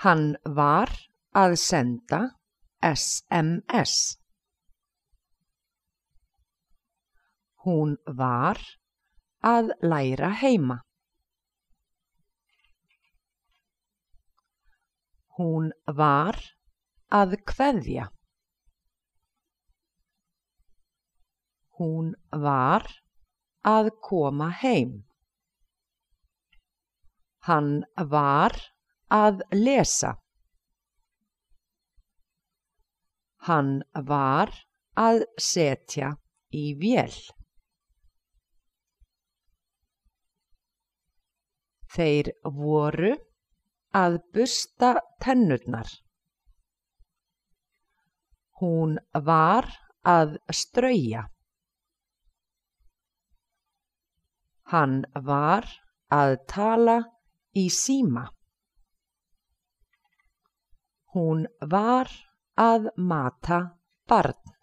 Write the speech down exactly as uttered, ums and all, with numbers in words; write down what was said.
Hann var að senda S M S. Hún var að læra heima. Hún var að kveðja. Hún var að koma heim. Hann var að lesa. Hann var að setja í vél. Þeir voru að bursta tennurnar. Hún var að strauja. Hann var að tala í síma. Hún var að mata barn.